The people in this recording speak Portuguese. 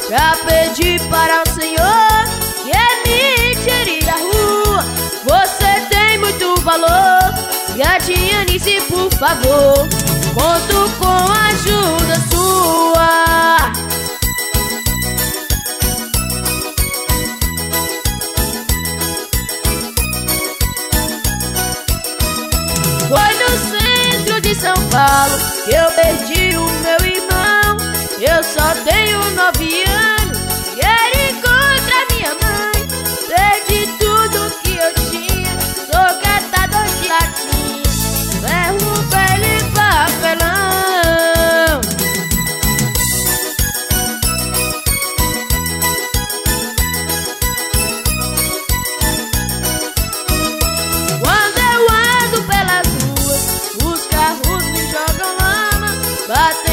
Já pedi para o Senhor que me tire da rua. Você tem muito valor, Gatianice, por favor, conto com a ajuda sua. Foi no centro de São Paulo que eu perdi o meu irmão. Eu só tenho 9 anos e ele encontra minha mãe. Perdi tudo que eu tinha, sou catador de latinha, ferro, velho e papelão. Quando eu ando pelas ruas, os carros me jogam lama, batem